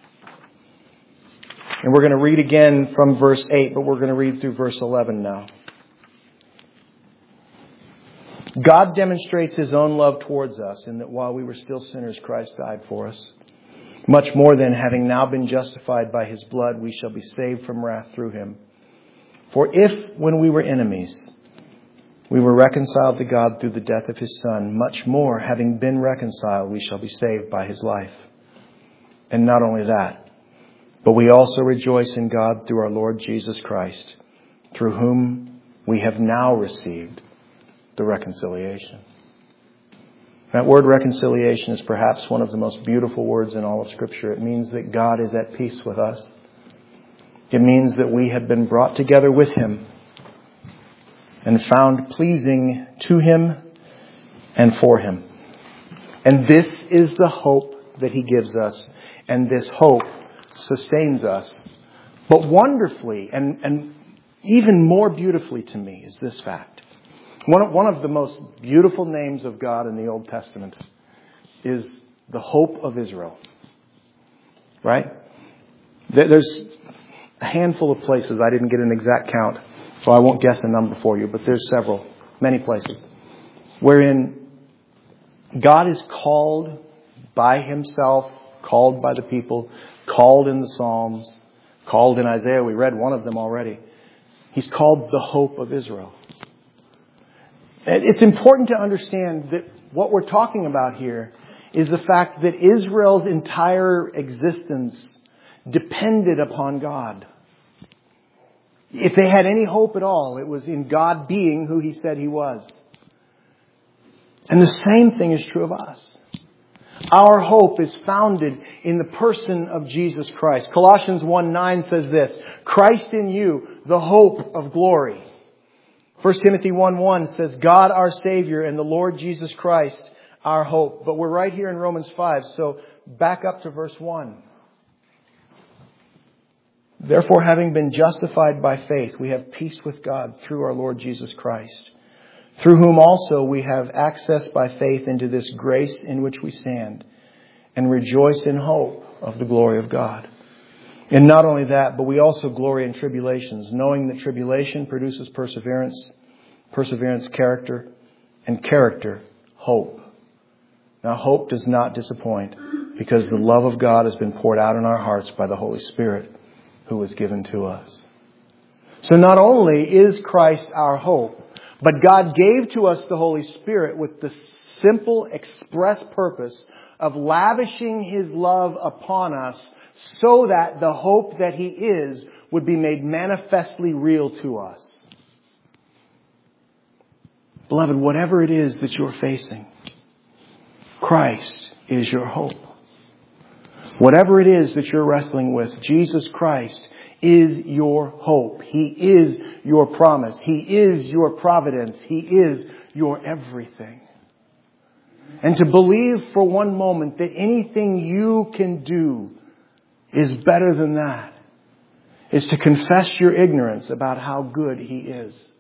and we're going to read again from verse 8, but we're going to read through verse 11 now. God demonstrates His own love towards us in that while we were still sinners, Christ died for us. Much more than having now been justified by His blood, we shall be saved from wrath through Him. For if, when we were enemies, we were reconciled to God through the death of His Son, much more, having been reconciled, we shall be saved by His life. And not only that, but we also rejoice in God through our Lord Jesus Christ, through whom we have now received the reconciliation. That word reconciliation is perhaps one of the most beautiful words in all of Scripture. It means that God is at peace with us. It means that we have been brought together with Him and found pleasing to Him and for Him. And this is the hope that He gives us. And this hope sustains us. But wonderfully and even more beautifully to me is this fact. One of the most beautiful names of God in the Old Testament is the hope of Israel. Right? There's a handful of places. I didn't get an exact count, so I won't guess a number for you, but there's several, many places, wherein God is called by Himself, called by the people, called in the Psalms, called in Isaiah. We read one of them already. He's called the hope of Israel. It's important to understand that what we're talking about here is the fact that Israel's entire existence depended upon God. If they had any hope at all, it was in God being who He said He was. And the same thing is true of us. Our hope is founded in the person of Jesus Christ. Colossians 1:9 says this, Christ in you, the hope of glory. 1 Timothy 1:1 says, God our Savior and the Lord Jesus Christ, our hope. But we're right here in Romans 5, so back up to verse 1. Therefore, having been justified by faith, we have peace with God through our Lord Jesus Christ, through whom also we have access by faith into this grace in which we stand, and rejoice in hope of the glory of God. And not only that, but we also glory in tribulations, knowing that tribulation produces perseverance, perseverance character, and character hope. Now hope does not disappoint, because the love of God has been poured out in our hearts by the Holy Spirit who was given to us. So not only is Christ our hope, but God gave to us the Holy Spirit with the simple express purpose of lavishing His love upon us so that the hope that He is would be made manifestly real to us. Beloved, whatever it is that you're facing, Christ is your hope. Whatever it is that you're wrestling with, Jesus Christ is your hope. He is your promise. He is your providence. He is your everything. And to believe for one moment that anything you can do is better than that is to confess your ignorance about how good He is.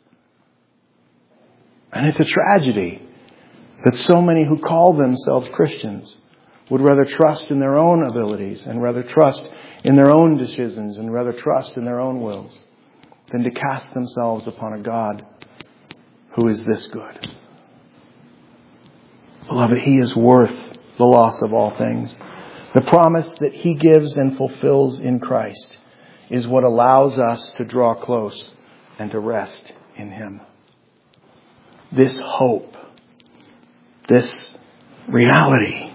And it's a tragedy that so many who call themselves Christians would rather trust in their own abilities and rather trust in their own decisions and rather trust in their own wills than to cast themselves upon a God who is this good. Beloved, He is worth the loss of all things. The promise that He gives and fulfills in Christ is what allows us to draw close and to rest in Him. This hope, this reality,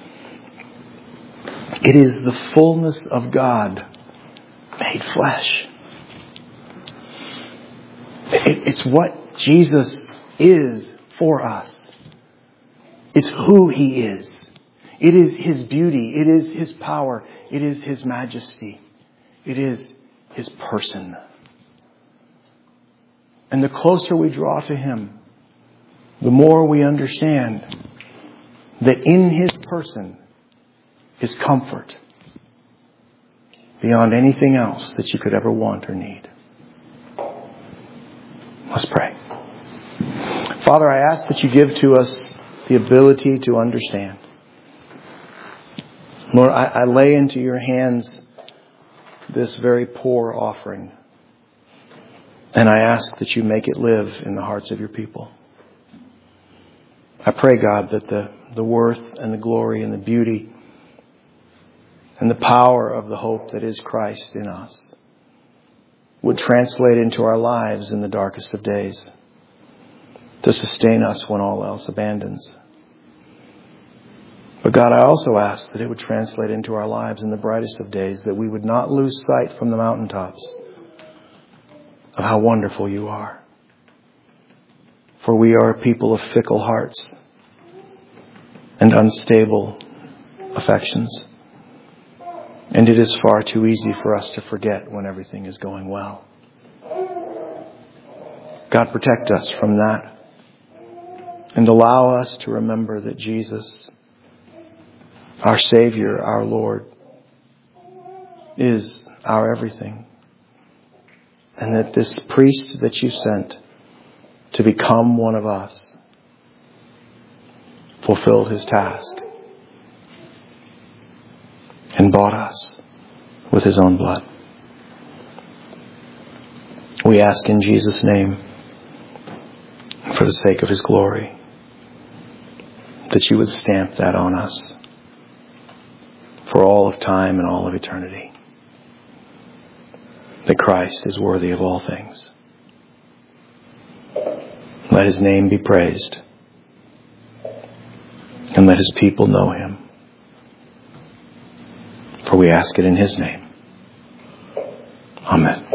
it is the fullness of God made flesh. It's what Jesus is for us. It's who He is. It is His beauty. It is His power. It is His majesty. It is His person. And the closer we draw to Him, the more we understand that in His person is comfort beyond anything else that you could ever want or need. Let's pray. Father, I ask that you give to us the ability to understand. Lord, I lay into your hands this very poor offering. And I ask that you make it live in the hearts of your people. I pray, God, that the worth and the glory and the beauty and the power of the hope that is Christ in us would translate into our lives in the darkest of days to sustain us when all else abandons. But God, I also ask that it would translate into our lives in the brightest of days, that we would not lose sight from the mountaintops of how wonderful you are. For we are a people of fickle hearts and unstable affections. And it is far too easy for us to forget when everything is going well. God, protect us from that. And allow us to remember that Jesus, our Savior, our Lord, is our everything. And that this priest that you sent to become one of us fulfilled His task and bought us with His own blood. We ask in Jesus' name, for the sake of His glory, that you would stamp that on us for all of time and all of eternity. That Christ is worthy of all things. Let His name be praised. And let His people know Him. For we ask it in His name. Amen.